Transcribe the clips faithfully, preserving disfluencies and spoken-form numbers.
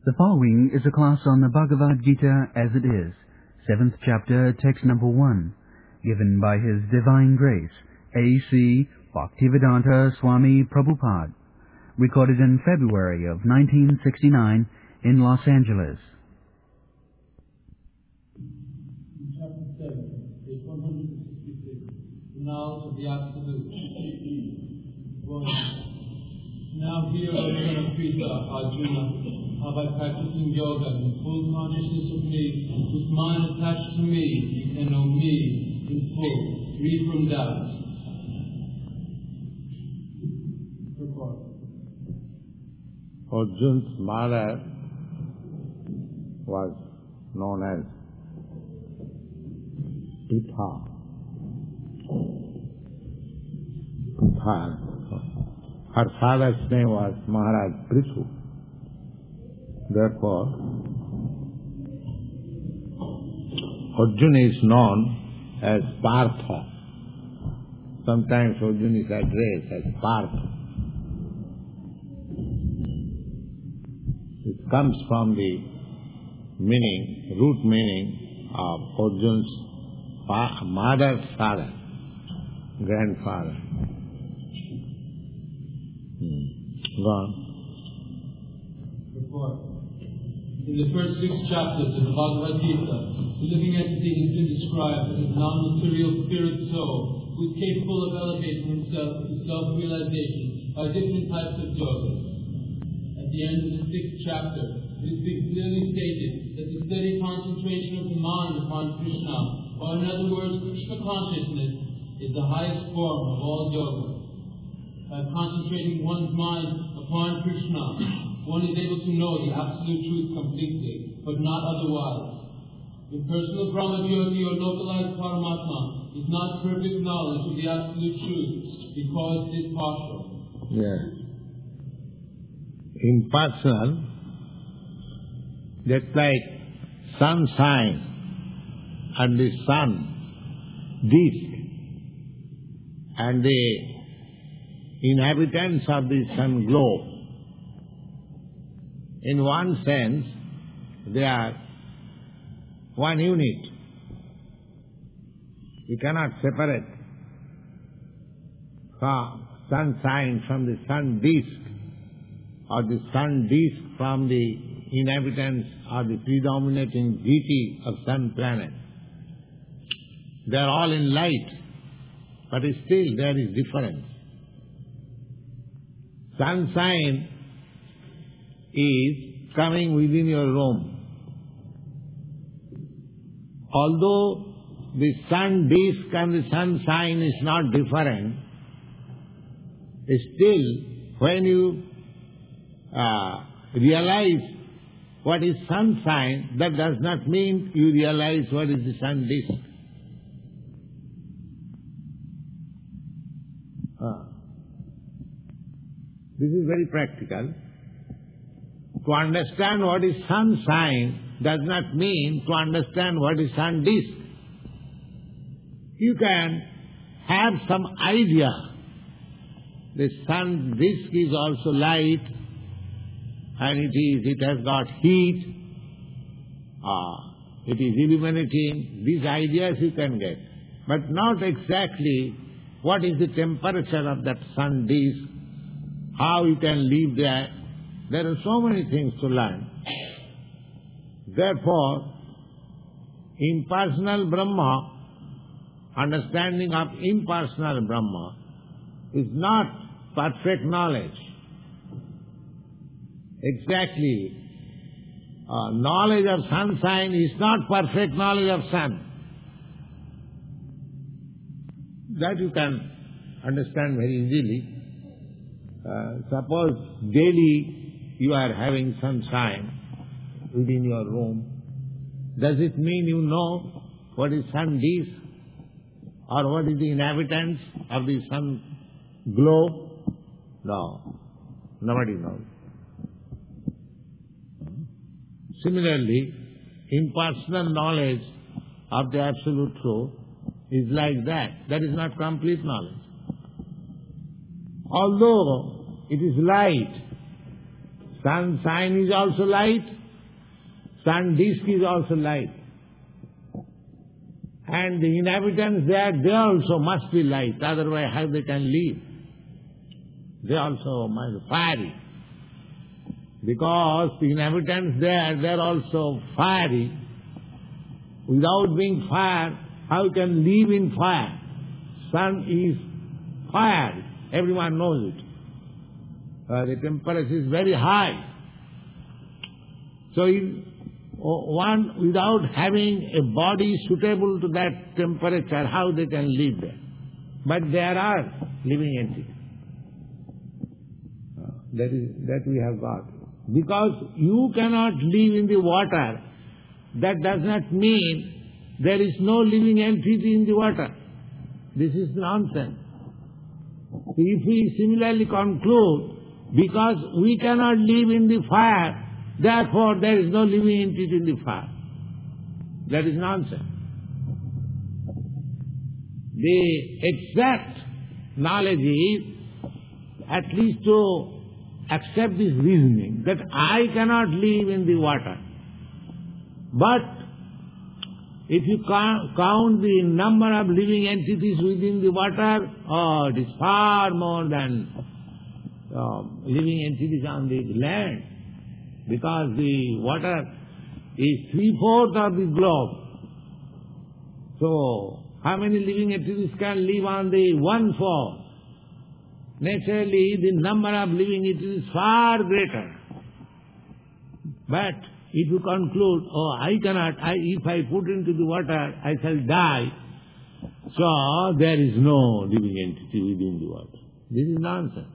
The following is a class on the Bhagavad Gita as it is, seventh chapter, text number one, given by His Divine Grace, A C Bhaktivedanta Swami Prabhupada, recorded in February of nineteen sixty-nine in Los Angeles. Chapter seven, page one hundred sixty-six, the knowledge of the Absolute. One. Now here, O son of Krita, Arjuna, how by practicing yoga in full consciousness of me, with mind attached to me, you can know me in full, free from doubt. Report. Arjuna's mother was known as Pritha. Pritha. Her father's name was Maharaj Prithu. Therefore, Arjuna is known as Partha. Sometimes Arjuna is addressed as Partha. It comes from the meaning, root meaning of Arjuna's fa- mother's father, grandfather. Hmm. Go on. Report. In the first six chapters of the Bhagavad Gita, the living entity has been described as a non-material spirit soul who is capable of elevating himself to self-realization by different types of yoga. At the end of the sixth chapter, it has been clearly stated that the steady concentration of the mind upon Krishna, or in other words, Krishna consciousness, is the highest form of all yoga. By concentrating one's mind upon Krishna, one is able to know the absolute truth completely, but not otherwise. Impersonal Brahma Jyoti or localized Paramatma is not perfect knowledge of the absolute truth because it is partial. Yes. Impersonal, just like sunshine and the sun disk and the inhabitants of the sun globe. In one sense, they are one unit. You cannot separate from sunshine from the sun disk, or the sun disk from the inhabitants or the predominating deity of sun planet. They are all in light, but still there is difference. Sunshine is coming within your room. Although the sun disk and the sunshine is not different, still when you uh, realize what is sunshine, that does not mean you realize what is the sun disk. Uh, this is very practical. To understand what is sunshine does not mean to understand what is sun disk. You can have some idea. The sun disk is also light, and it is it has got heat, uh, it is illuminating. These ideas you can get, but not exactly what is the temperature of that sun disk, how you can live there. There are so many things to learn. Therefore, impersonal Brahma, understanding of impersonal Brahma, is not perfect knowledge. Exactly. Uh, knowledge of sunshine is not perfect knowledge of sun. That you can understand very easily. Uh, suppose daily you are having sunshine within your room. Does it mean you know what is sun disk or what is the inhabitants of the sun globe? No, nobody knows. Similarly, impersonal knowledge of the absolute truth is like that. That is not complete knowledge. Although it is light, sunshine is also light, sun disk is also light. And the inhabitants there, they also must be light, otherwise how they can live? They also must be fiery. Because the inhabitants there, they are also fiery. Without being fire, how can live in fire? Sun is fire. Everyone knows it. Uh, the temperature is very high. So in, one, without having a body suitable to that temperature, how they can live there? But there are living entities. Uh, that is, that we have got. Because you cannot live in the water, that does not mean there is no living entity in the water. This is nonsense. If we similarly conclude, because we cannot live in the fire, therefore there is no living entity in the fire. That is nonsense. The exact knowledge is at least to accept this reasoning that I cannot live in the water. But if you count the number of living entities within the water, oh, it is far more than uh, living entities on the land, because the water is three-fourths of the globe. So, how many living entities can live on the one-fourth? Naturally, the number of living entities is far greater. But if you conclude, oh, I cannot, I, if I put into the water, I shall die, so there is no living entity within the water. This is nonsense.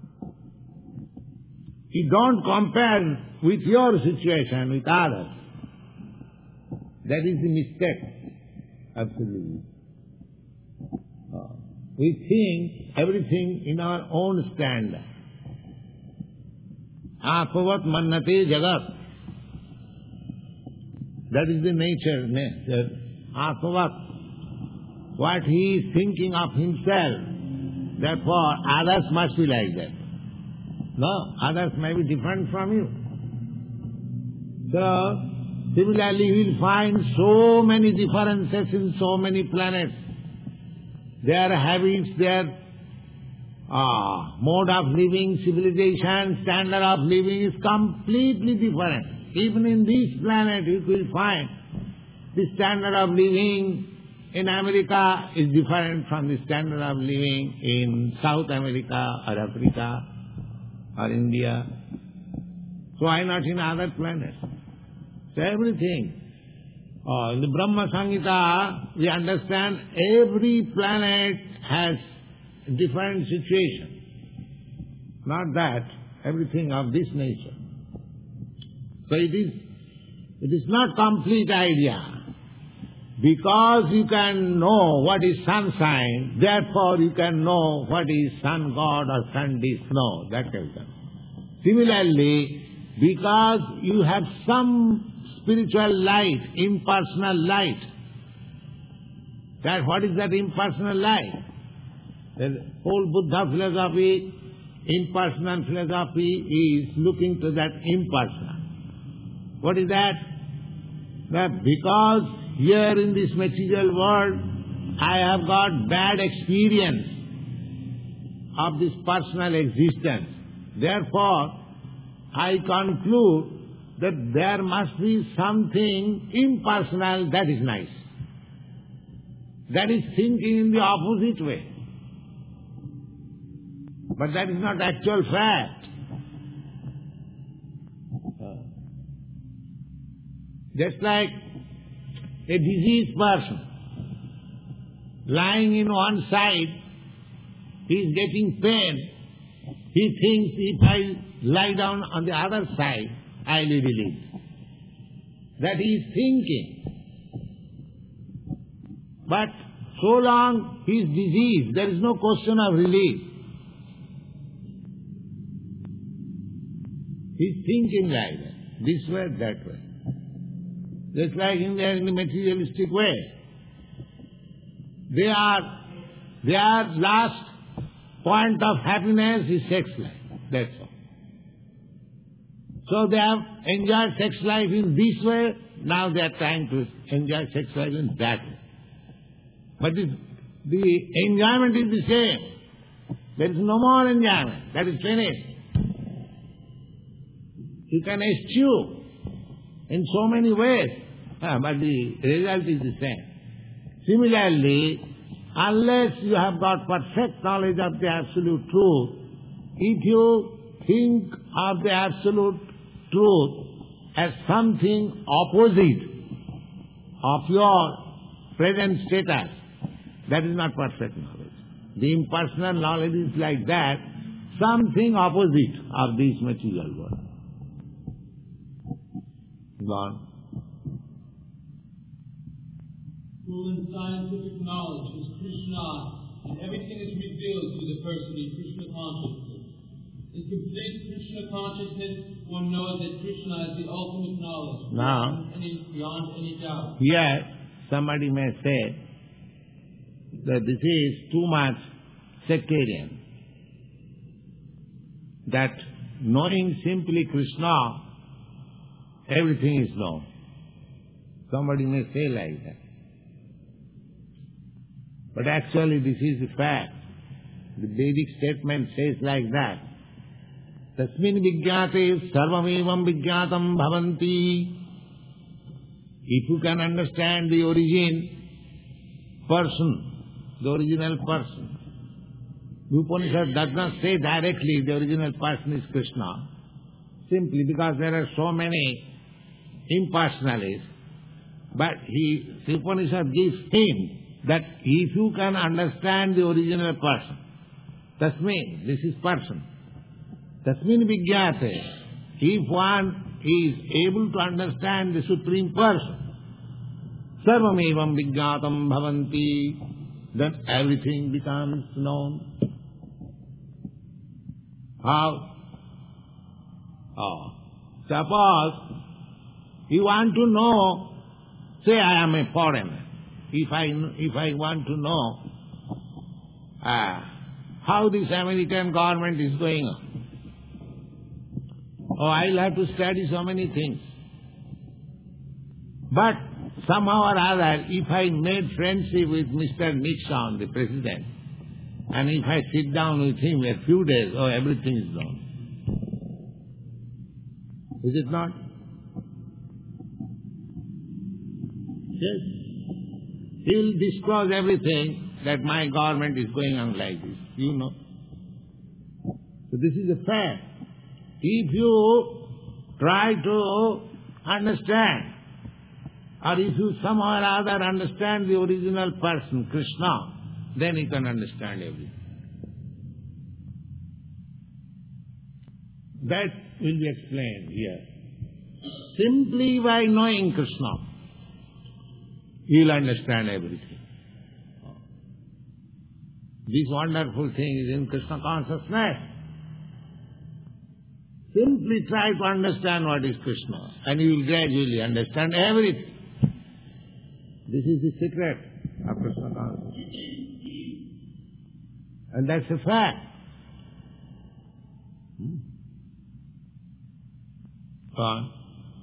You don't compare with your situation with others. That is the mistake. Absolutely. Uh, we think everything in our own standard. Apavat mannate jagat. That is the nature, nature. Apavat. What he is thinking of himself, therefore others must be like that. No, others may be different from you. So, similarly you will find so many differences in so many planets. Their habits, their uh, mode of living, civilization, standard of living is completely different. Even in this planet you will find the standard of living in America is different from the standard of living in South America or Africa or India. So why not in other planets? So everything. Uh, in the Brahma Samhita, we understand every planet has a different situation. Not that, everything of this nature. So it is, it is not complete idea. Because you can know what is sun sign, therefore you can know what is sun god or sun disk. No, that can be. Similarly, because you have some spiritual light, impersonal light, that what is that impersonal light? The whole Buddha philosophy, impersonal philosophy is looking to that impersonal. What is that? That because here in this material world, I have got bad experience of this personal existence. Therefore, I conclude that there must be something impersonal that is nice. That is thinking in the opposite way. But that is not actual fact. Just like a diseased person lying in one side, he is getting pain. He thinks if I lie down on the other side, I will be relieved. That he is thinking. But so long he is diseased, there is no question of relief. He is thinking like that, this way, that way. Just like in the, in the materialistic way. They are, their last point of happiness is sex life. That's all. So they have enjoyed sex life in this way, now they are trying to enjoy sex life in that way. But it, the enjoyment is the same. There is no more enjoyment. That is finished. You can eschew in so many ways, ah, but the result is the same. Similarly, unless you have got perfect knowledge of the absolute truth, if you think of the absolute truth as something opposite of your present status, that is not perfect knowledge. The impersonal knowledge is like that, something opposite of this material world. Gone. True and scientific knowledge is Krishna, and everything is revealed to the person in Krishna consciousness. In complete Krishna consciousness, one knows that Krishna is the ultimate knowledge, Now, beyond any, beyond any doubt. here somebody may say that this is too much sectarian, that knowing simply Krishna, everything is known. Somebody may say like that. But actually this is the fact. The Vedic statement says like that. Tasmin vijñāte sarvamevam vijñātam bhavanti. If you can understand the origin, person, the original person, the Upanishad does not say directly the original person is Krishna, simply because there are so many impersonalists, but he, the Upanishad gives hint that if you can understand the original person, tasmin, this is person, tasmin vijñāte, if one is able to understand the Supreme Person, sarvamevam vijñātam bhavanti, then everything becomes known. How? Oh. Suppose you want to know, say I am a foreigner. If I, if I want to know uh, how this American government is going on, oh, I'll have to study so many things. But somehow or other, if I made friendship with Mister Nixon, the president, and if I sit down with him a few days, oh, everything is known. Is it not? Yes. He will disclose everything that my government is going on like this, you know. So this is a fact. If you try to understand, or if you somehow or other understand the original person, Krishna, then you can understand everything. That will be explained here. Simply by knowing Krishna, you will understand everything. This wonderful thing is in Krishna consciousness. Simply try to understand what is Krishna, and you will gradually understand everything. This is the secret of Krishna consciousness. And that's a fact. Hmm? Go on.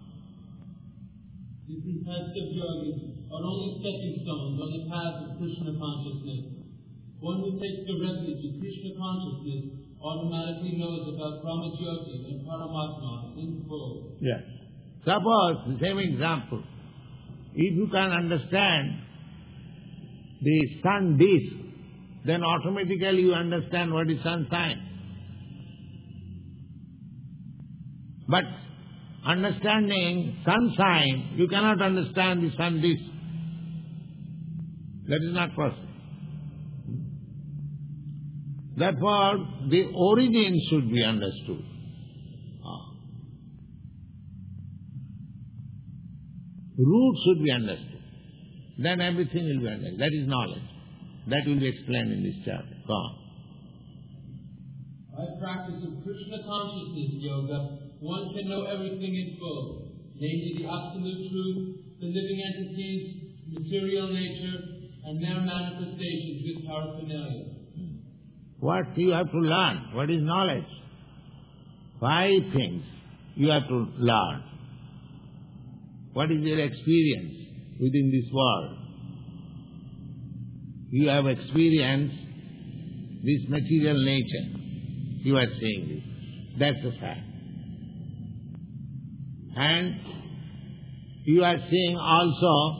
These types of yogis are only stepping stones on the path of Krishna consciousness. One who takes directly to Krishna consciousness automatically knows about Brahmajyoti and Paramatma in full. Yes. Suppose, the same example, if you can understand the sun disk, then automatically you understand what is sun sign. But understanding sun sign, you cannot understand the sun disk. That is not possible. Therefore, the origin should be understood. Ah. Root should be understood. Then everything will be understood. That is knowledge. That will be explained in this chapter. Go on. By practice of Krishna consciousness yoga, one can know everything in full, namely the absolute truth, the living entities, material nature, and their manifestations with paraphernalia. What you have to learn? What is knowledge? Five things. you have to learn. What is your experience within this world? You have experienced this material nature. You are saying this. That's a fact. And you are saying also,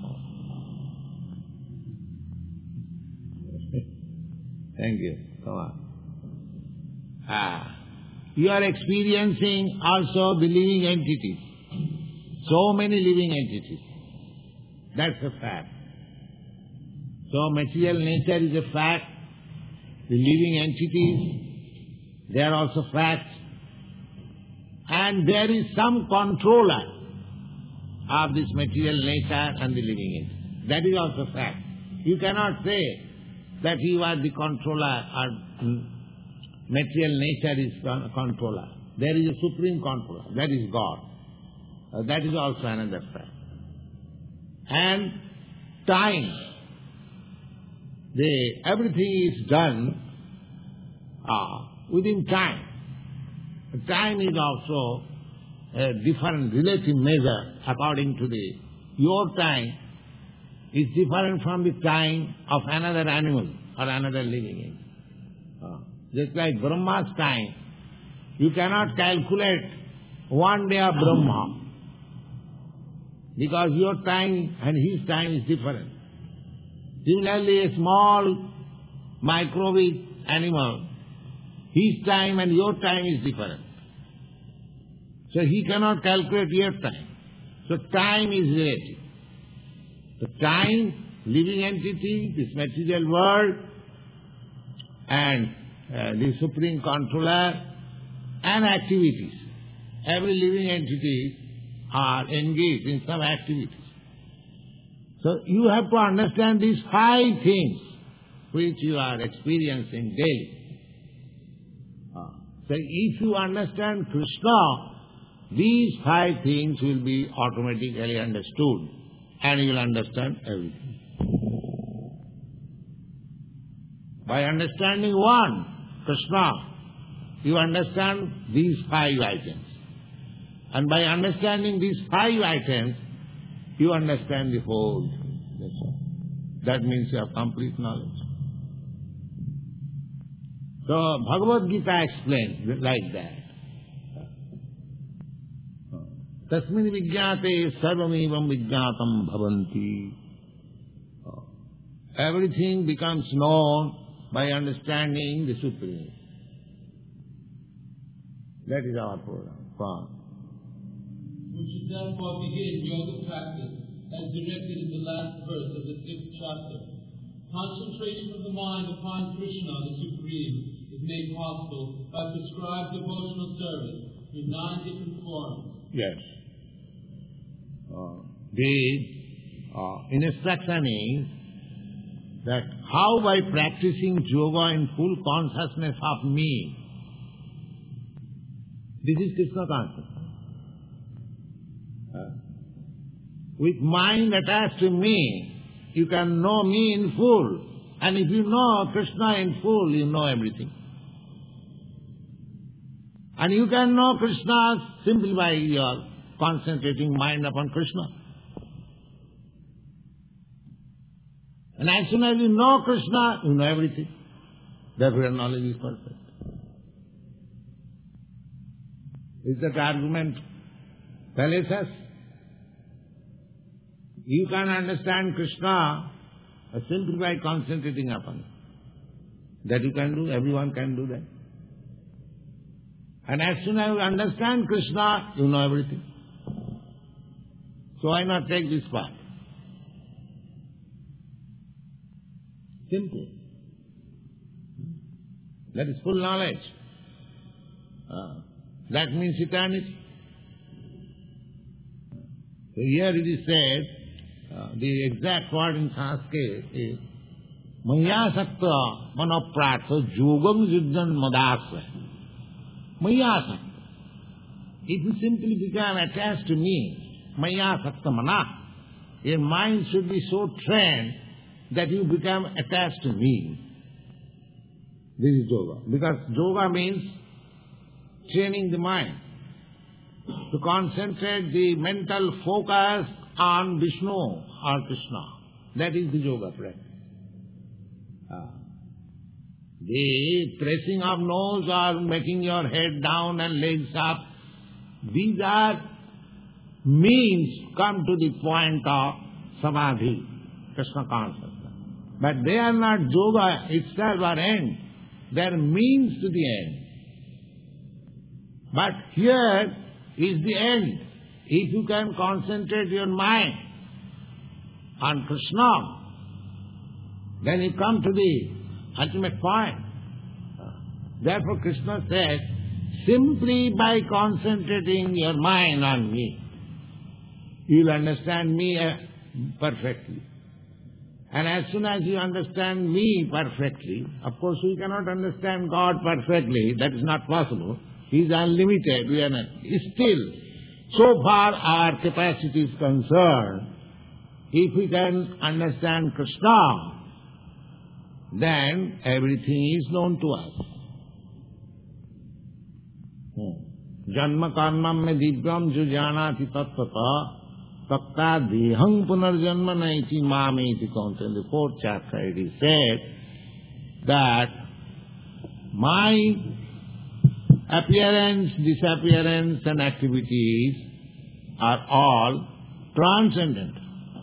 thank you, come on. Ah, you are experiencing also the living entities. So many living entities. That's a fact. So material nature is a fact. The living entities, they are also facts. And there is some controller of this material nature and the living entity. That is also fact. You cannot say that you are the controller or material nature is a controller. There is a supreme controller. That is God. Uh, that is also another fact. And time. The, everything is done uh, within time. Time is also a different relative measure according to the... Your time is different from the time of another animal or another living entity. Uh, just like Brahma's time, you cannot calculate one day of Brahma because your time and his time is different. Similarly, a small microwave animal, his time and your time is different. So he cannot calculate your time. So time is relative. The time, living entity, this material world, and uh, the supreme controller, and activities. Every living entity are engaged in some activities. So you have to understand these five things which you are experiencing daily. So if you understand Krishna, these five things will be automatically understood and you will understand everything. By understanding one, Krishna, you understand these five items. And by understanding these five items, you understand the whole. That's all. That means you have complete knowledge. So Bhagavad Gita explains like that. Tasmin vijñāte sarvamevam vijñātam bhavanti. Everything becomes known by understanding the Supreme. That is our program. Fine. We should therefore begin yoga practice as directed in the last verse of the sixth chapter. Concentration of the mind upon Krishna, the Supreme, is made possible by prescribed devotional service in nine different forms. Yes. Uh, the uh, instruction is that how by practicing yoga in full consciousness of me, this is Krishna consciousness. Uh, with mind attached to me, you can know me in full. And if you know Krishna in full, you know everything. And you can know Krishna simply by your concentrating mind upon Krishna. And as soon as you know Krishna, you know everything. Therefore your knowledge is perfect. Is that argument fallacious? You can understand Krishna simply by concentrating upon it. That you can do, everyone can do that. And as soon as you understand Krishna, you know everything. So why not take this path? Simple. That is full knowledge. Uh, that means eternity. So here it is said, uh, the exact word in Sanskrit is Maya Sakta Manopratha Yogam Yudjan Madasya. Maya Sakta. If you simply become attached to me, Maya Sakta Mana, your mind should be so trained that you become attached to me. This is yoga. Because yoga means training the mind. to concentrate the mental focus on Vishnu or Krishna. That is the yoga practice. Uh, the pressing of nose or making your head down and legs up, these are means come to the point of samadhi, Krishna consciousness. But they are not yoga itself or end. They are means to the end. But here is the end. If you can concentrate your mind on Krishna, then you come to the ultimate point. Therefore Krishna says, simply by concentrating your mind on me, you will understand me perfectly. And as soon as you understand me perfectly, of course we cannot understand God perfectly, that is not possible. He is unlimited, we are not. Still, so far our capacity is concerned, if we can understand Krishna, then everything is known to us. Janma karmam me divyam jo janati tattva takta dehang punarjanma naiti mameti kaunta. In the fourth chapter it is said that my appearance, disappearance and activities are all transcendent.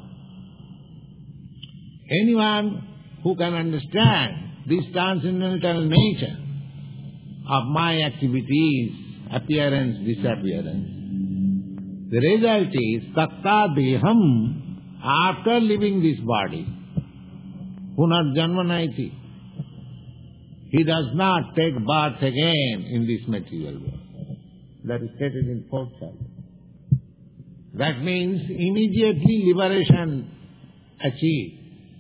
Anyone who can understand this transcendental nature of my activities, appearance, disappearance, the result is takta deham, after leaving this body, punarjanma naiti. He does not take birth again in this material world. That is stated in fourth chapter. That means immediately liberation achieved.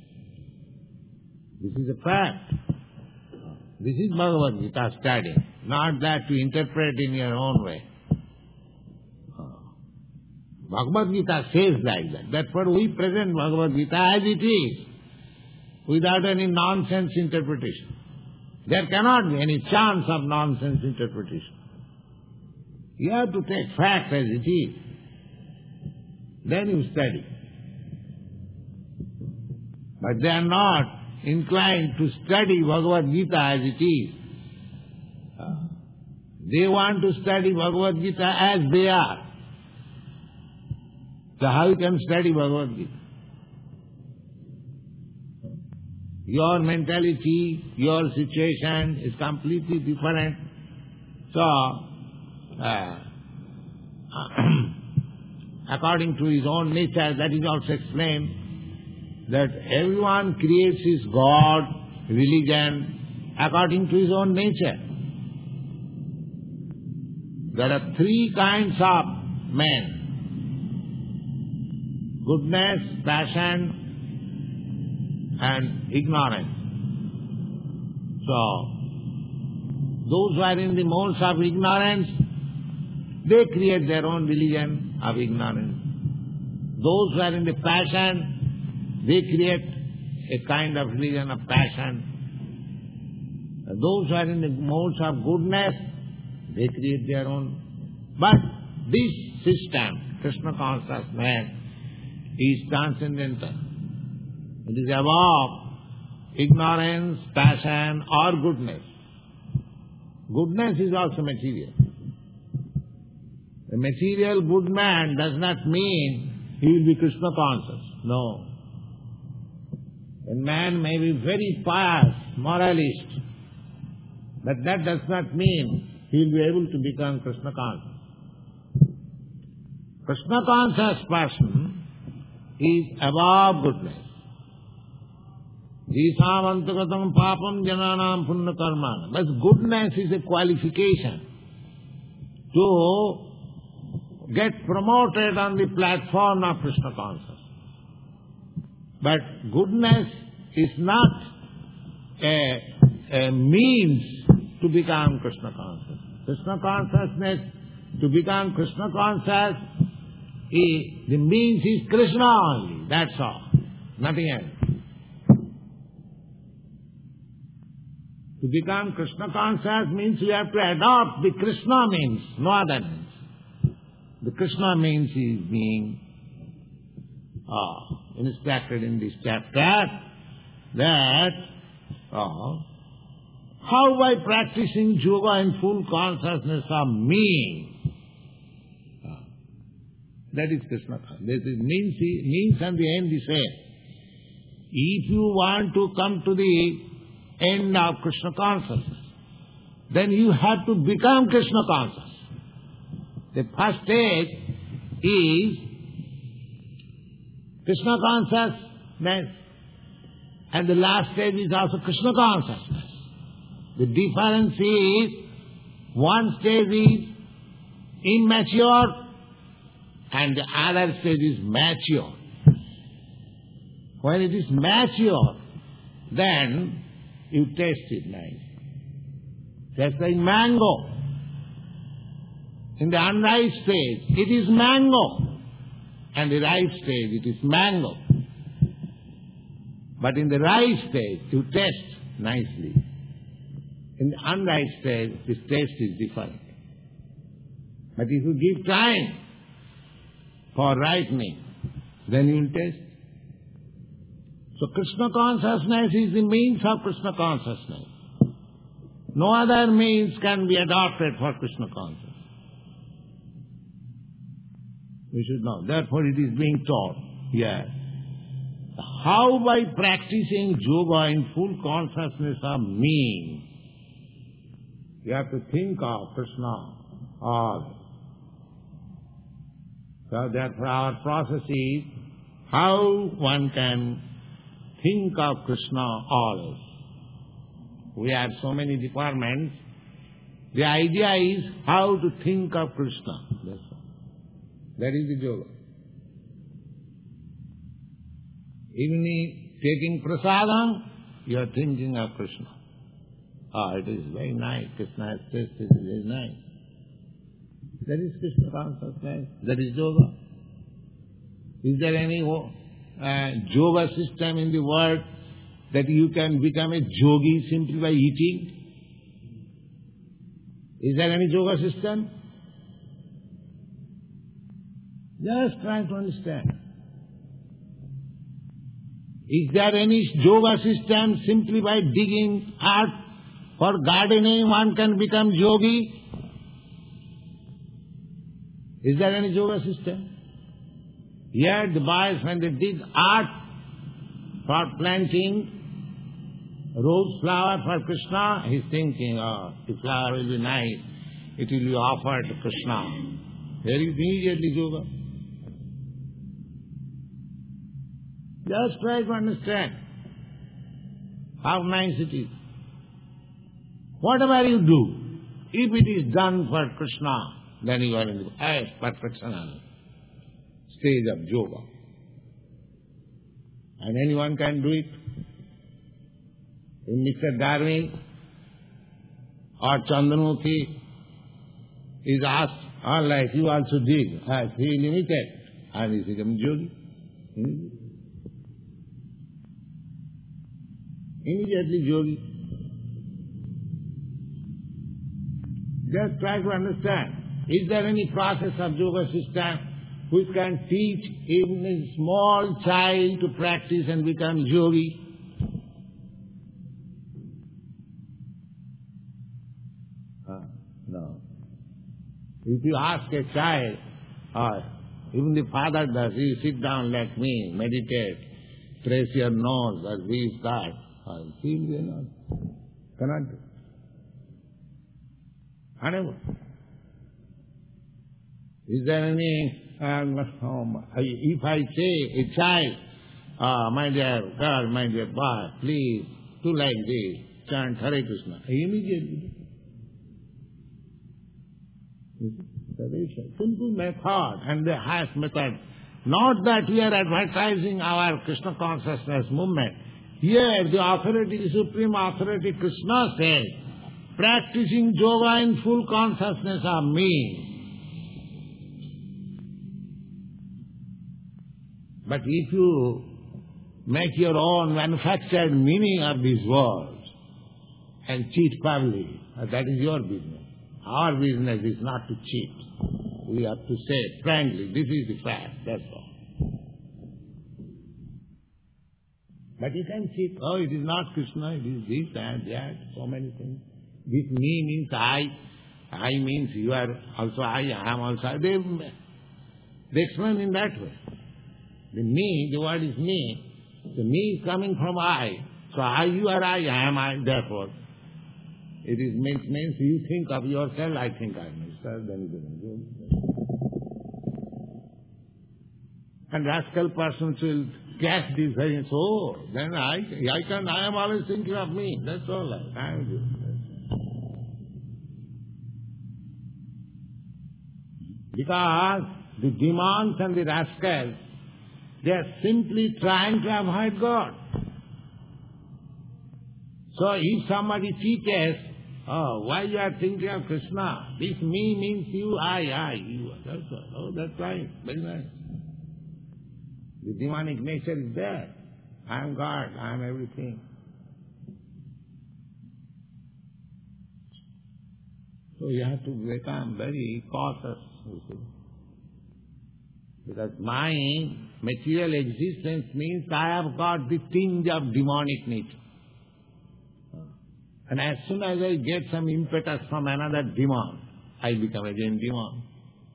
This is a fact. This is Bhagavad Gita study, not that to interpret in your own way. Bhagavad Gita says like that. Therefore we present Bhagavad Gita as it is, without any nonsense interpretation. There cannot be any chance of nonsense interpretation. You have to take fact as it is. Then you study. But they are not inclined to study Bhagavad Gita as it is. They want to study Bhagavad Gita as they are. So how you can study Bhagavad Gita? Your mentality, your situation is completely different. So, uh, according to his own nature, that is also explained, that everyone creates his God, religion, according to his own nature. There are three kinds of men: goodness, passion, and ignorance. So, those who are in the modes of ignorance, they create their own religion of ignorance. Those who are in the passion, they create a kind of religion of passion. Those who are in the modes of goodness, they create their own. But this system, Krishna consciousness, is transcendental. It is above ignorance, passion, or goodness. Goodness is also material. A material good man does not mean he will be Krishna conscious. No. A man may be very pious, moralist, but that does not mean he will be able to become Krishna conscious. Krishna conscious person is above goodness. Jisam antagatam papam jananam punna karmana. But goodness is a qualification to get promoted on the platform of Krishna consciousness. But goodness is not a, a means to become Krishna conscious. Krishna consciousness, to become Krishna conscious, the means is Krishna only, that's all, nothing else. To become Krishna conscious means you have to adopt the Krishna means, no other means. The Krishna means he is being uh, instructed in this chapter that uh, how by practicing yoga in full consciousness of me, uh, that is Krishna. This is means, means and the end is same. If you want to come to the end of Krishna consciousness, then you have to become Krishna conscious. The first stage is Krishna consciousness, and the last stage is also Krishna consciousness. The difference is, one stage is immature and the other stage is mature. When it is mature, then you taste it nice. Just like mango. In the unripe stage, it is mango. And the ripe stage, it is mango. But in the ripe stage, you taste nicely. In the unripe stage, this taste is different. But if you give time for ripening, then you will taste. So Krishna consciousness is the means of Krishna consciousness. No other means can be adopted for Krishna consciousness. We should know. Therefore it is being taught here. How by practicing yoga in full consciousness of me, you have to think of Krishna all. So therefore our process is how one can think of Krishna always. We have so many departments. The idea is how to think of Krishna. That's all. That is the yoga. Even taking prasadam, you are thinking of Krishna. Ah, it is very nice. Krishna has tasted, it is very nice. That is Krishna consciousness. That is yoga. Is there any uh, yoga system in the world that you can become a yogi simply by eating? Is there any yoga system? Just trying to understand. Is there any yoga system simply by digging earth for gardening one can become yogi? Is there any yoga system? Here the boys, when they dig earth for planting rose flower for Krishna, he's thinking, oh, the flower will be nice, it will be offered to Krishna. There is immediately yoga. Just try to understand how nice it is. Whatever you do, if it is done for Krishna, then you are in the highest perfectional stage of yoga. And anyone can do it. If Mister Darwin or Chandramukhi is asked, all right, you also dig, as he limited, and he becomes yogi. Immediately. Immediately yogi. Just try to understand. Is there any process of yoga system which can teach even a small child to practice and become yogi? Uh, no. If you ask a child, or even the father does, you sit down like me, meditate, press your nose, or this, that, or he will not. Cannot do. Unable. Is there any, um, um, if I say a child, uh, my dear girl, my dear boy, please do like this, chant Hare Krishna, immediately. It's a very simple method and the highest method. Not that we are advertising our Krishna consciousness movement. Here the authority, supreme authority Krishna says, practicing yoga in full consciousness of me. But if you make your own manufactured meaning of these words and cheat public, that is your business. Our business is not to cheat. we have to say frankly, this is the fact, that's all. But you can see, oh, it is not Krishna, it is this and that, so many things. This me means I, I means you are also I, I am also I. They, they explain in that way. The me, the word is me. The me is coming from I. So I, you are I, I am I, therefore. It is means, means you think of yourself, I think I am myself, then it doesn't go. And rascal persons will catch this and say, oh, then I, I can, I am always thinking of me. That's all I, I am doing. Because the demons and the rascals, they are simply trying to avoid God. So if somebody teaches, oh, why you are thinking of Krishna? This me means you, I, I, you. That's all. Oh, that's right. Very nice. The demonic nature is there. I am God, I am everything. So you have to become very cautious, you see. Because my material existence means I have got the tinge of demonic nature. And as soon as I get some impetus from another demon, I become again demon.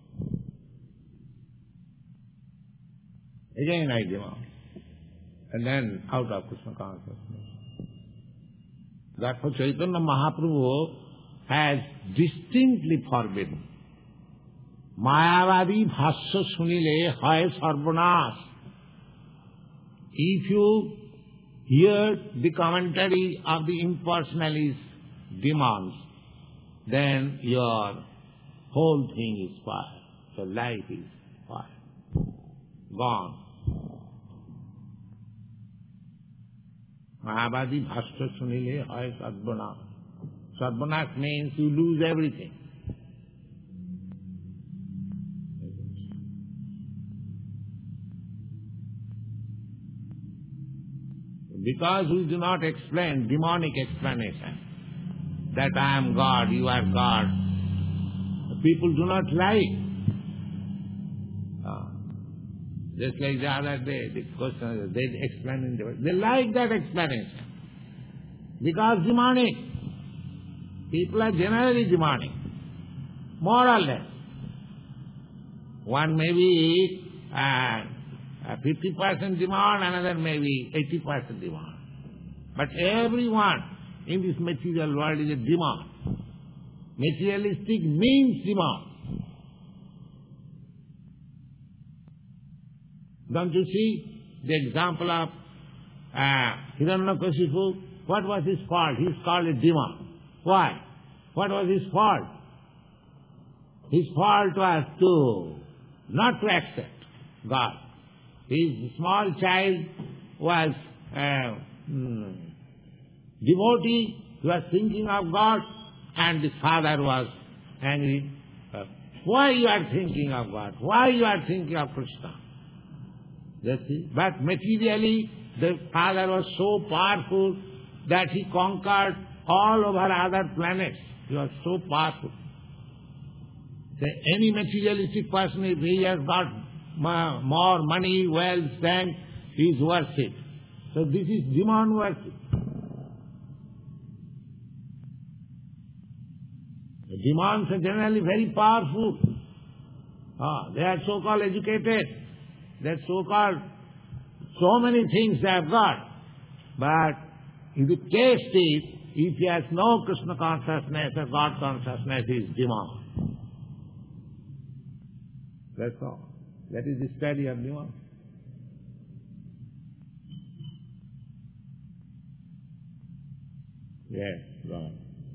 Again I demon. And then out of Krishna consciousness. Therefore Chaitanya Mahaprabhu has distinctly forbidden. Mayavadi bhasya sunile hai sarvanash. If you hear the commentary of the impersonalist demons, then your whole thing is spoiled. Your life is spoiled. Gone. Mayavadi bhasya sunile hai sarvanash. Sarvanash means you lose everything. Because we do not explain demonic explanation, that I am God, you are God, people do not like. Uh, just like the other day, the question, they explain in the, they like that explanation. Because demonic. People are generally demonic, more or less. One may be uh, fifty percent demon, another may be eighty percent demon. But everyone in this material world is a demon. Materialistic means demon. Don't you see the example of uh, Hiranyakashipu? What was his fault? He's called a demon. Why? What was his fault? His fault was to not to accept God. His small child was uh, hmm, devotee, he was thinking of God, and his father was angry. Uh, why you are thinking of God? Why you are thinking of Krishna? That's it. But materially, the father was so powerful that he conquered all over other planets. He was so powerful. So any materialistic person, if he has got more money, wealth, then he is worshipped. So this is demon worship. The demons are generally very powerful. Ah, they are so-called educated. They are so-called, so many things they have got. But if the taste is, if he has no Krishna consciousness or God consciousness, he is demon. That's all. That is the study of demon. Yes, God.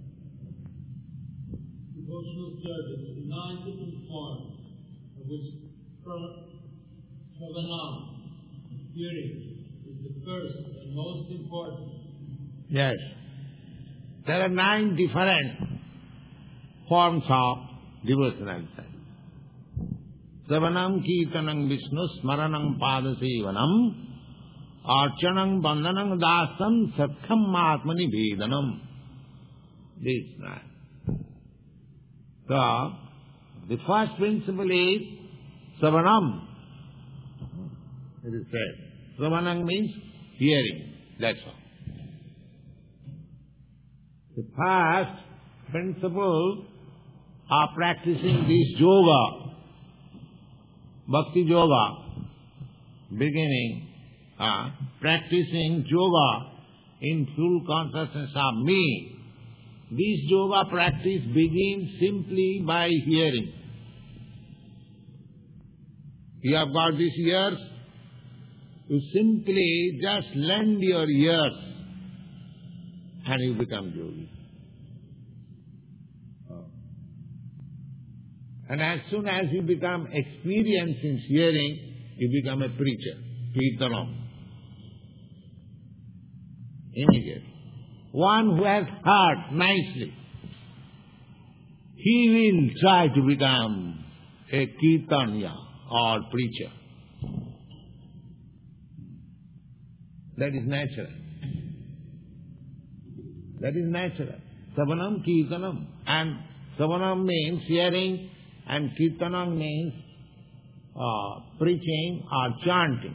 Devotional service in nine different forms, of which Shravanam, hearing, is the first and most important. Yes. There are nine different forms of devotional service. Savanam Kirtanam Vishnu Smaranam Padasevanam Archanam Bandhanam Dasam Satkam Atmani Vedanam. This nine. So, The first principle is Savanam. It is said. Savanam means hearing. That's all. The first principle of practicing this yoga, bhakti yoga, beginning, uh, practicing yoga in full consciousness of me. This yoga practice begins simply by hearing. You have got these ears, you simply just lend your ears and you become yogi. And as soon as you become experienced in hearing, you become a preacher, Kirtanam. Immediately. One who has heard nicely, he will try to become a Kirtanya or preacher. That is natural. That is natural. Savanam, Kirtanam. And Savanam means hearing, and Kirtanam means uh, preaching or chanting.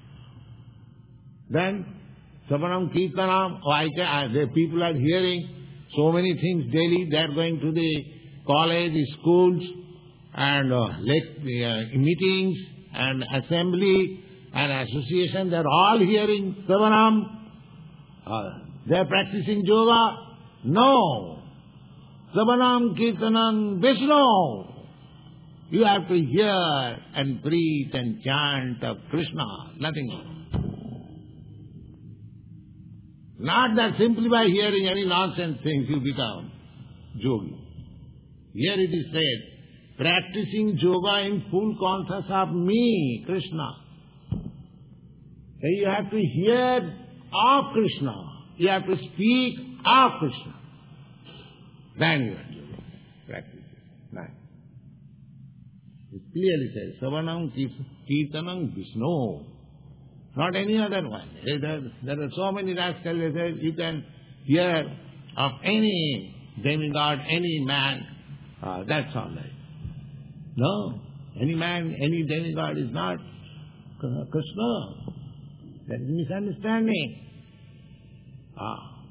Then Savanam, Kirtanam, like uh, the people are hearing so many things daily. They are going to the college, schools, and uh, uh, meetings, and assembly, and association. They are all hearing Savanam. Uh, they are practicing yoga. No. Savanam, Kirtanam, Vishnu. You have to hear and breathe and chant of Krishna, nothing more. Not that simply by hearing any nonsense things you become yogi. Here it is said, practicing yoga in full consciousness of me, Krishna. So you have to hear of Krishna. You have to speak of Krishna. Then you are yogi. Practice it. Nice. It clearly says, Savanam, Kirtanam, Vishnu. Not any other one. There, there are so many rascals that you can hear of any demigod, any man. Uh, that's all right. No, any man, any demigod is not Krishna. That is misunderstanding. Ah.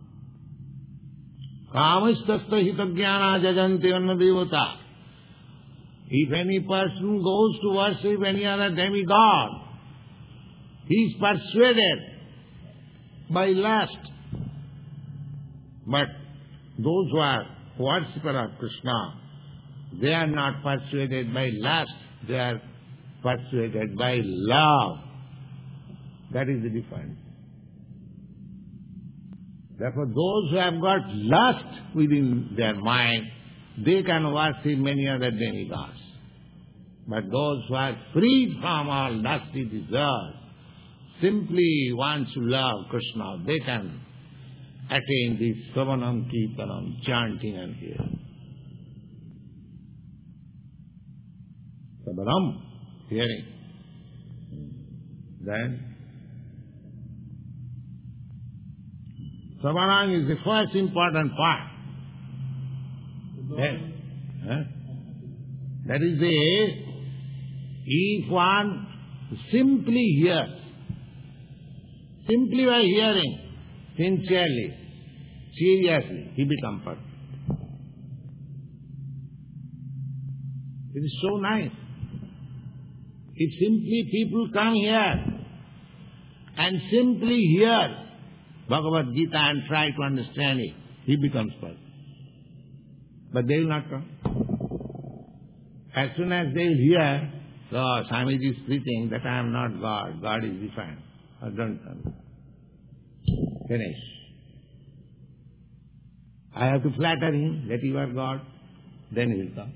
Kamastasta hitagyana jajanti anna devata. If any person goes to worship any other demigod, he is persuaded by lust. But those who are worshippers of Krishna, they are not persuaded by lust, they are persuaded by love. That is the difference. Therefore, those who have got lust within their mind, they can worship many other demigods. But those who are freed from all lusty desires, simply want to love Krishna, they can attain this Savanam, Kirtanam, chanting and hearing. Savanam, hearing. Then, Savanam is the first important part. Yes. Huh? That is the, if one simply hears, simply by hearing, sincerely, seriously, he becomes perfect. It is so nice. If simply people come here and simply hear Bhagavad Gita and try to understand it, he becomes perfect. But they will not come. As soon as they will hear, oh, Swamiji is preaching that I am not God, God is defined. Oh, don't come. Finish. I have to flatter him that you are God, then he will come.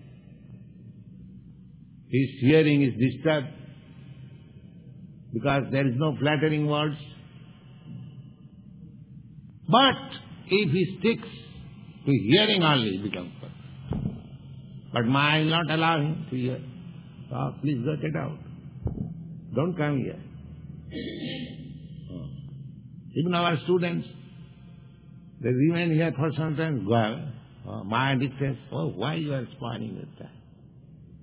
His hearing is disturbed because there is no flattering words. But if he sticks to hearing only, he becomes perfect. But mind will not allow him to hear. Oh, please go, get out. Don't come here. Oh. Even our students, they remain here for some time. Go away. Oh, mind it says, oh, why you are spoiling your time?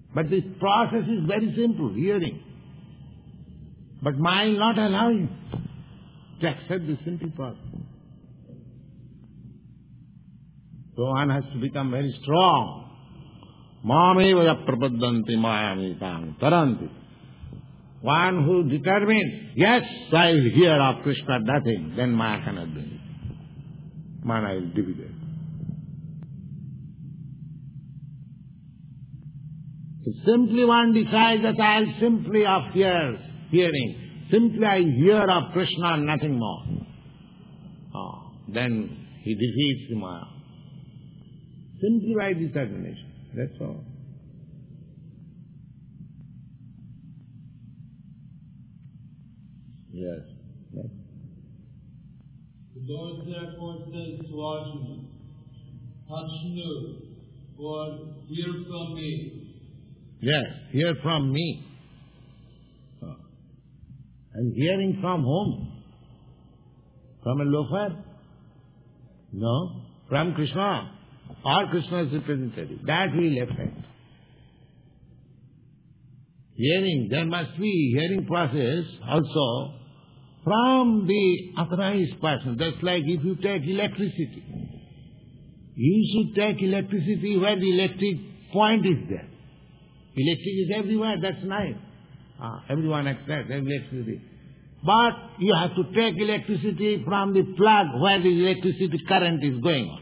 But this process is very simple, hearing. But mind not allowing to accept this simple process. So one has to become very strong. Mameva prapadanti mayamitam taranti. One who determines, yes, I will hear of Krishna nothing, then Maya cannot bring it. Mana will defeat it. If simply one decides that I will simply of ears, hearing, simply I hear of Krishna and nothing more, oh, then he defeats the Maya. Simply by determination, that's all. Yes. Yes. The Lord therefore says to Arjuna, Ashnu, or hear from me. Yes, hear from me. Oh. And hearing from whom? From a loafer? No, from Krishna. Or Krishna's representative. That will affect. Hearing, there must be hearing process also from the authorized person. That's like if you take electricity. You should take electricity where the electric point is there. Electric is everywhere, that's nice. Ah, everyone accepts electricity. But you have to take electricity from the plug where the electricity current is going on.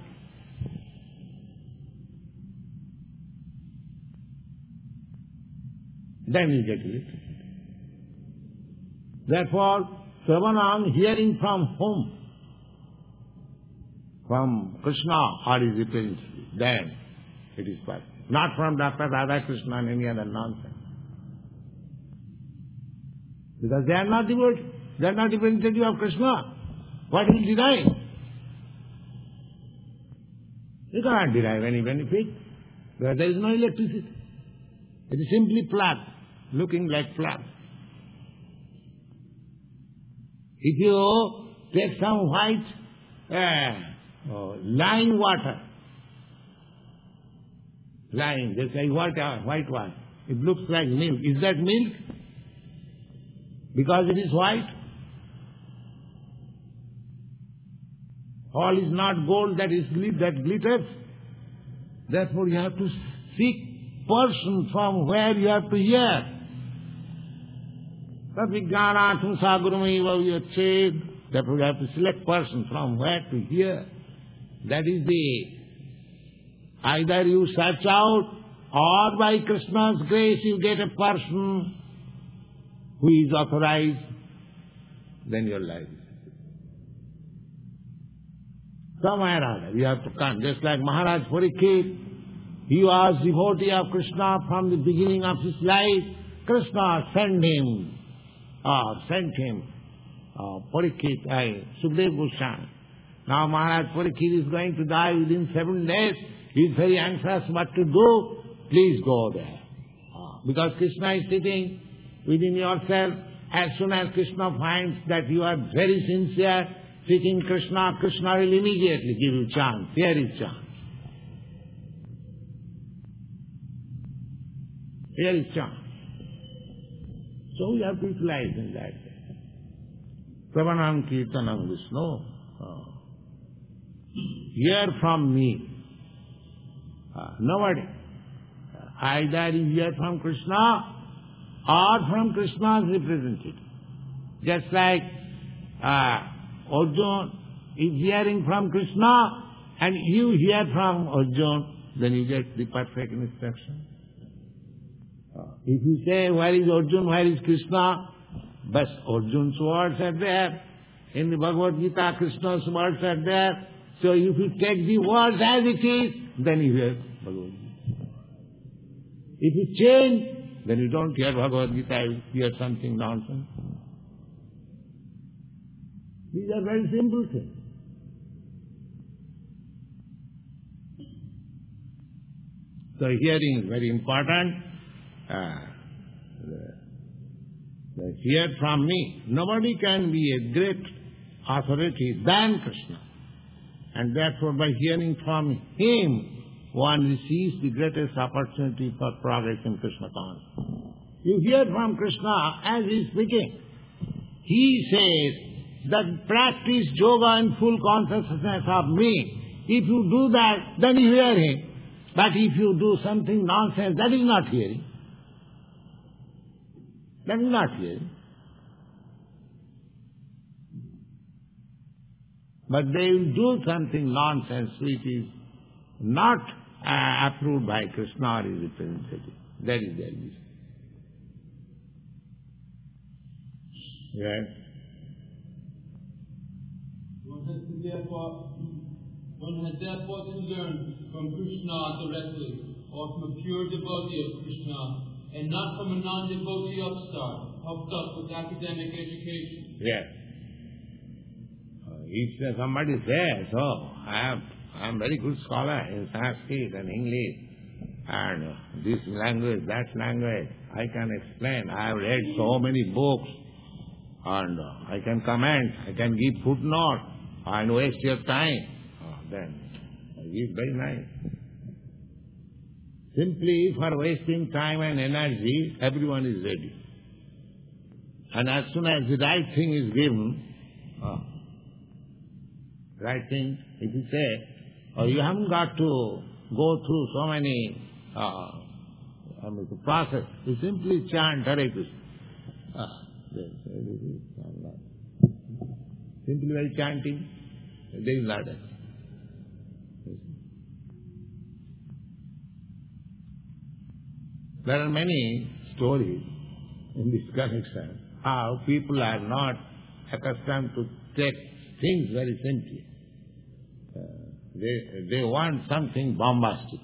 Then you get electricity. Therefore, Shravanam, hearing from whom? From Krishna or his representative. Then it is possible. Not from Doctor Radhakrishna and any other nonsense. Because they are not devotees. They are not representative of Krishna. What will derive? You cannot derive any benefit because there is no electricity. It is simply plug, looking like plug. If you take some white uh, oh, lime water, lime, just like water, white water, it looks like milk. Is that milk? Because it is white? All is not gold that is that glitters. Therefore you have to seek person from where you have to hear. Therefore you have to select person from where to hear. That is the, either you search out or by Krishna's grace you get a person who is authorized, then your life is. Somewhere or other you have to come. Just like Maharaj Parikshit, he was devotee of Krishna from the beginning of his life. Krishna sent him, uh, sent him, uh, Parikshit, uh, Sukdev Goswami. Now Maharaj Parikshit is going to die within seven days. He is very anxious what to do. Please go there. Uh, because Krishna is sitting within yourself. As soon as Krishna finds that you are very sincere, seeking Krishna, Krishna will immediately give you chance. Here is chance. Here is chance. So we have to utilize in that way. Pravanam Kirtanam Vishnu. Oh. Hear from me. Uh, nobody. Either you hear from Krishna or from Krishna's representative. Just like uh, Arjuna is hearing from Krishna and you hear from Arjuna, then you get the perfect instruction. Uh, if you say, where is Arjuna, where is Krishna? But Arjuna's words are there. In the Bhagavad Gita, Krishna's words are there. So if you take the words as it is, then you hear Bhagavad Gita. If you change, then you don't hear Bhagavad Gita, you hear something nonsense. These are very simple things. So hearing is very important. Uh, the, the hear from me. Nobody can be a great authority than Krishna. And therefore by hearing from him, one receives the greatest opportunity for progress in Krishna consciousness. You hear from Krishna as he is speaking. He says that practice yoga in full consciousness of me. If you do that, then you hear him. But if you do something nonsense, that is not hearing. That is not hearing. But they will do something nonsense which is not uh, approved by Krishna or his representative. That is their reason. Yes. One has to therefore, one has therefore to learn from Krishna directly, or from a pure devotee of Krishna, and not from a non-devotee upstart, helped up with academic education. Yes. If somebody says, oh, I am I am very good scholar in Sanskrit and English, and this language, that language, I can explain. I have read so many books, and I can comment, I can give footnote, and waste your time. Oh, then, it is very nice. Simply for wasting time and energy, everyone is ready. And as soon as the right thing is given, oh, right thing, if you say, oh, you haven't got to go through so many uh, I mean, the process, you simply chant Hare Krishna. Ah, yes, simply by chanting, there is not that. There are many stories in this connection how people are not accustomed to take things very simply. Uh, they, they want something bombastic.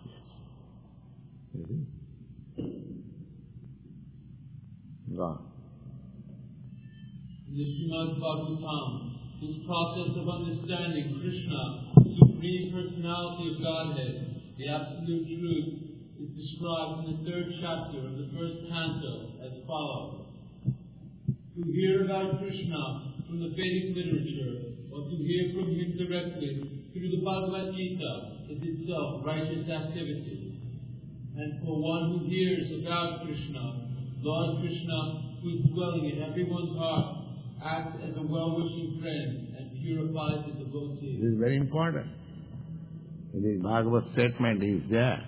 Go on. In the Srimad Bhagavatam, this process of understanding Krishna, the Supreme Personality of Godhead, the Absolute Truth, is described in the third chapter of the first canto as follows. To hear about Krishna from the Vedic literature, or to hear from him directly through the Bhagavad Gita, is itself righteous activity. And for one who hears about Krishna, Lord Krishna, who is dwelling in everyone's heart, acts as a well-wishing friend and purifies the devotee. This is very important. In this Bhagavad statement is there.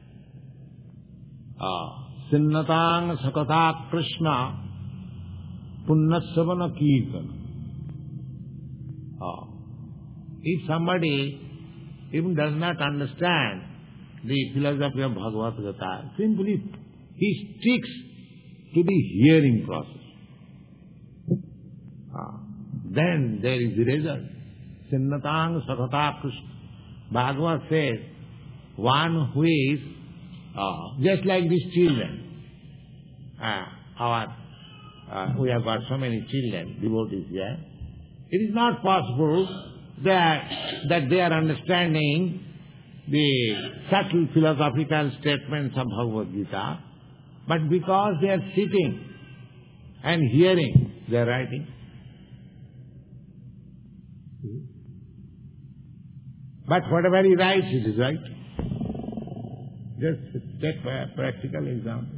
Sinnatang sakata Krishna punnasavana kirtana. If somebody even does not understand the philosophy of Bhagavad Gita, simply he sticks to the hearing process. Ah, then there is the result. Sinnatang sakata Krishna. Bhagavad says, one who is uh, just like these children. Uh, our, uh, we have got so many children, devotees here. It is not possible that, that they are understanding the subtle philosophical statements of Bhagavad Gita, but because they are sitting and hearing, they are writing. But whatever he writes, it is right. Just take a practical example.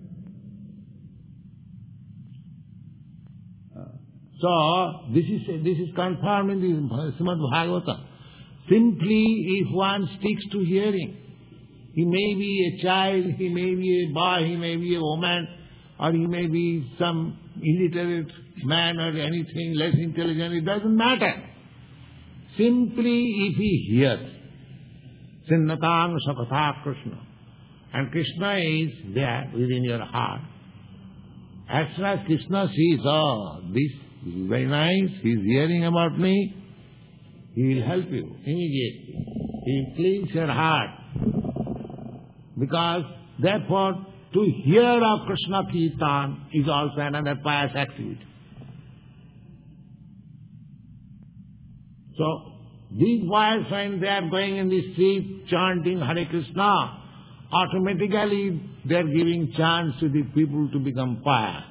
So, this is this is confirmed in the Srimad Bhagavatam. Simply, if one sticks to hearing, he may be a child, he may be a boy, he may be a woman, or he may be some illiterate man or anything less intelligent, it doesn't matter. Simply if he hears, Sinnatang Sakatha Krishna, and Krishna is there within your heart. As soon as Krishna sees, oh, this, this is very nice, he is hearing about me, he will help you immediately. He will cleanse your heart. Because, therefore, to hear of Krishna Kirtan is also another pious activity. So, these boys, when they are going in the street chanting Hare Krishna, automatically they are giving chance to the people to become pious.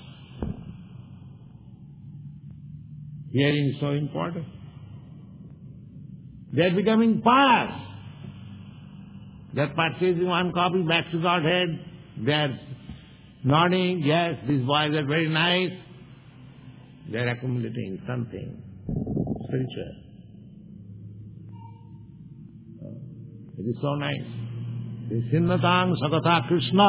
Hearing is so important. They are becoming pious. They are purchasing one copy back to Godhead. They are nodding, yes, these boys are very nice. They are accumulating something spiritual. It is so nice. Sinnatang Sakatha Krishna.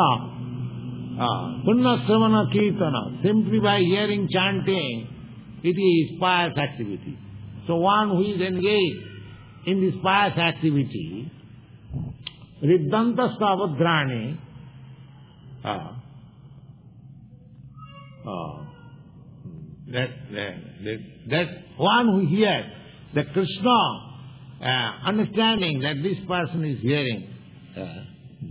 Punna Sravana Kirtana. Simply by hearing chanting, it is pious activity. So one who is engaged in this pious activity, Riddhanta Stavadrani, uh, uh, that, that, that, that one who hears the Krishna, uh, understanding that this person is hearing, uh,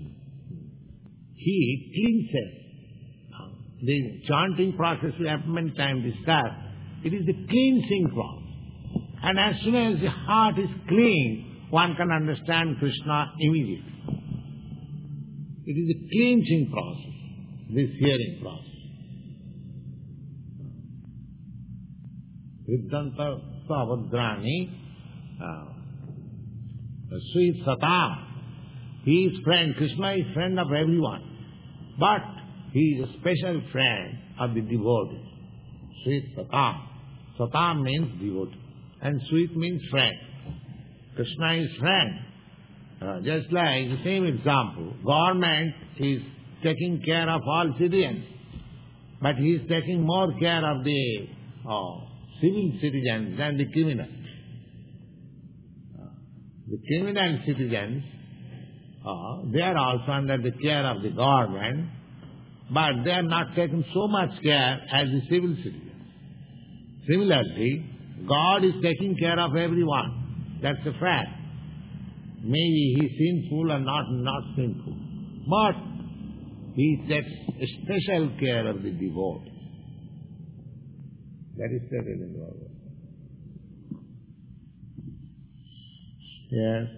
he cleanses. The chanting process we have many times discussed. It is the cleansing process. And as soon as the heart is clean, one can understand Krishna immediately. It is a cleansing process, this hearing process. Riddhanta Stavadrani, Sweet Satam. He is friend, Krishna is friend of everyone. But he is a special friend of the devotee. Sweet Satam. Satam means devotee. And sweet means friend. Krishna is friend. Uh, just like the same example, government is taking care of all citizens, but he is taking more care of the uh, civil citizens than the criminals. Uh, the criminal citizens, uh, they are also under the care of the government, but they are not taking so much care as the civil citizens. Similarly, God is taking care of everyone. That's a fact. Maybe he is sinful or not, not sinful. But he takes special care of the devotee. That is stated in the Bhagavad. Yes.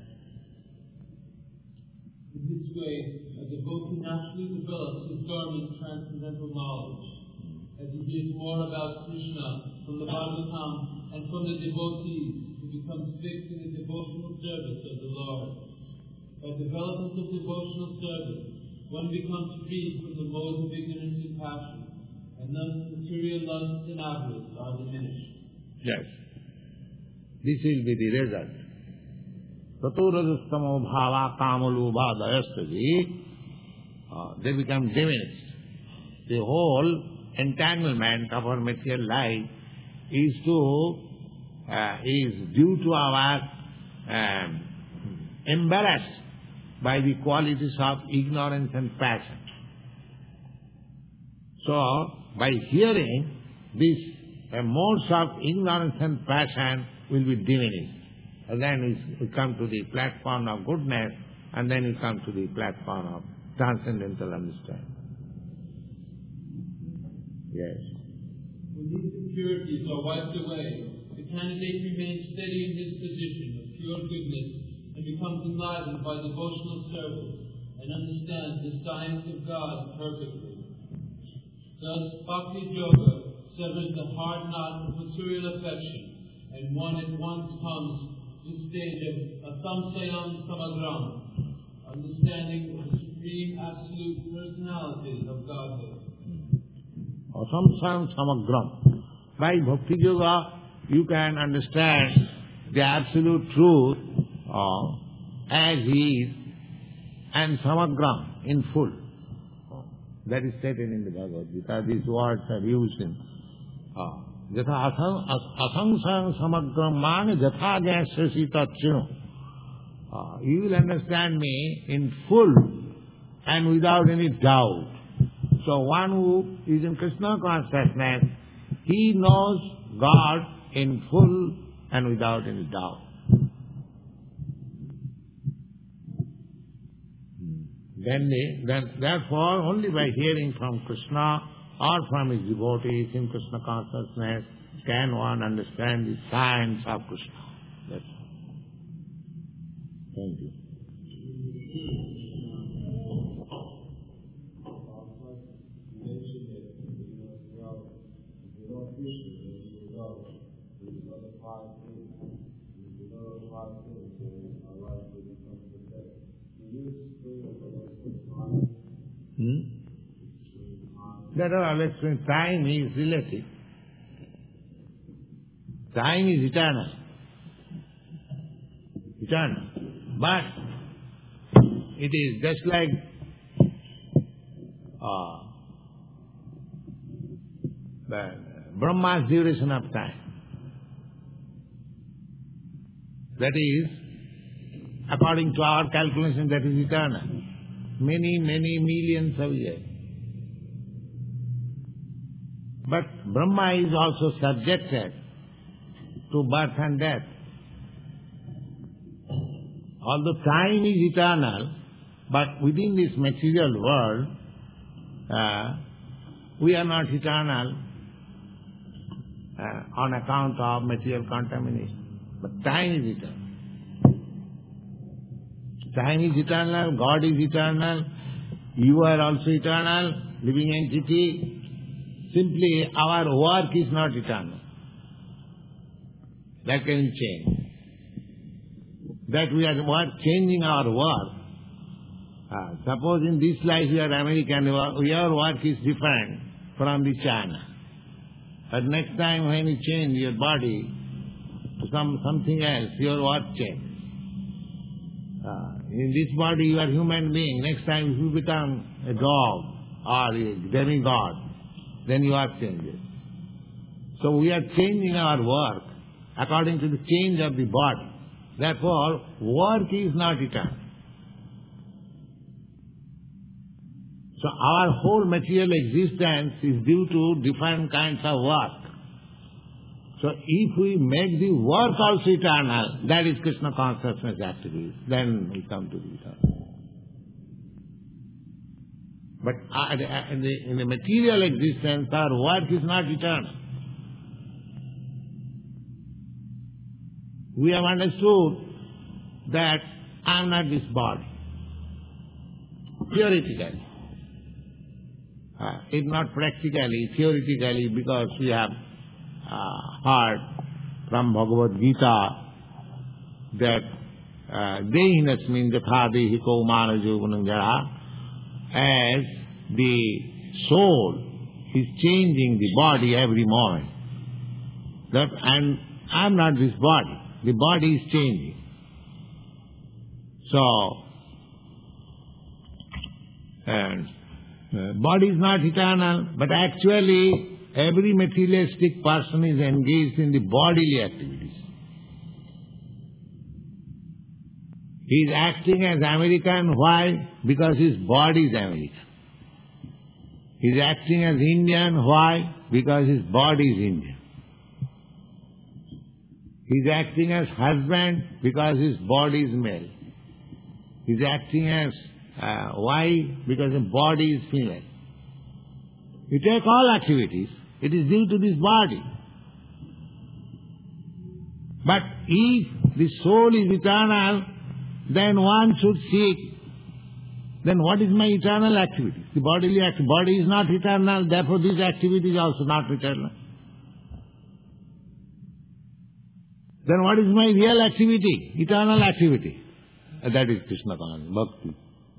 In this way, a devotee naturally develops his dormant transcendental knowledge. As he hears more about Krishna from the Bhagavatam and from the devotees, he becomes fixed in the devotional service of the Lord. By development of devotional service, one becomes freed from the modes of ignorance and passion, and thus material lusts and avarice are diminished. Yes. This will be the result. Tato rajastamo bhava kamalubha dayastadi, uh, they become diminished. The whole entanglement of our material life is to uh, is due to our um, embarrassed by the qualities of ignorance and passion. So, by hearing, these uh, modes of ignorance and passion will be diminished. And then we come to the platform of goodness, and then we come to the platform of transcendental understanding. Yes. When these impurities are wiped away, the candidate remains steady in his position of pure goodness and becomes enlivened by devotional service and understands the science of God perfectly. Thus, Bhakti Yoga severs the hard knot of material affection, and one at once comes to the stage of Asamsayam Samagram, understanding the supreme absolute personality of Godhead. Asamsayam Samagram. By Bhakti Yoga, you can understand the absolute truth uh, as he is, and Samagram in full. That is stated in the Bhagavad Gita. These words are used in Jatha Asangsayam Samagram Mani Jatha Jayasya Tatchino. You will understand me in full and without any doubt. So one who is in Krishna consciousness, he knows God in full and without any doubt. Then, they, then therefore, only by hearing from Krishna or from his devotees in Krishna consciousness can one understand the science of Krishna. That's all. Thank you. Use that I always explain, time is relative. Time is eternal. Eternal. But it is just like uh, the Brahma's duration of time. That is, according to our calculation, that is eternal. Many, many millions of years. But Brahma is also subjected to birth and death. Although time is eternal, but within this material world, uh, we are not eternal uh, on account of material contamination. But time is eternal. Time is eternal, God is eternal, you are also eternal, living entity. Simply our work is not eternal. That can change. That we are work, changing our work. Uh, suppose in this life you are American, your work is different from the China. But next time when you change your body to some, something else, your work changes. Uh, in this body you are human being. Next time if you become a dog or a demigod, then your work changes. So we are changing our work according to the change of the body. Therefore, work is not eternal. So our whole material existence is due to different kinds of work. So if we make the work also eternal, that is Krishna consciousness activity, then we come to the eternal. But in the, in the material existence, our work is not eternal. We have understood that I am not this body. Theoretically. Uh, it's not practically, theoretically, because we have uh, heard from Bhagavad Gita that Dehinasmin Jatha Dehi Kaumana Jogunam Jara, as the soul is changing the body every moment. That, and I am not this body. The body is changing. So, and uh, body is not eternal, but actually every materialistic person is engaged in the bodily activities. He is acting as American. Why? Because his body is American. He is acting as Indian. Why? Because his body is Indian. He is acting as husband because his body is male. He is acting as uh, wife because his body is female. You take all activities, it is due to this body. But if the soul is eternal, then one should seek, then what is my eternal activity? The bodily activity. Body is not eternal, therefore this activity is also not eternal. Then what is my real activity? Eternal activity. And that is Krishna consciousness, bhakti.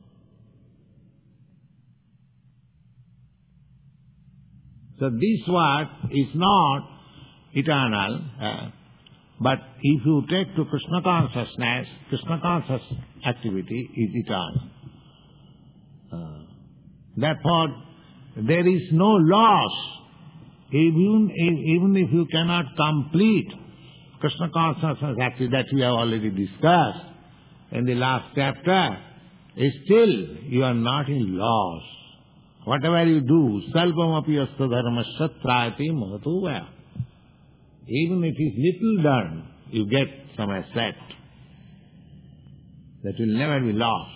So this work is not eternal, uh, but if you take to Krishna consciousness, Krishna conscious activity is eternal. Uh, therefore, there is no loss, even, even if you cannot complete Krishna consciousness activity that we have already discussed in the last chapter, still you are not in loss. Whatever you do, salvam api asta dharmasya trayati mahatu vaya. Even if it is little done, you get some asset that will never be lost.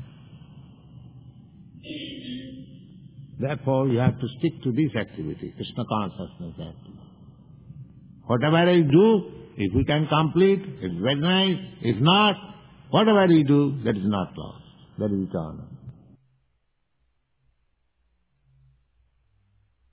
Therefore, you have to stick to this activity, Krishna consciousness activity. Whatever you do, if we can complete, it's very nice. If not, whatever we do, that is not lost. That is eternal.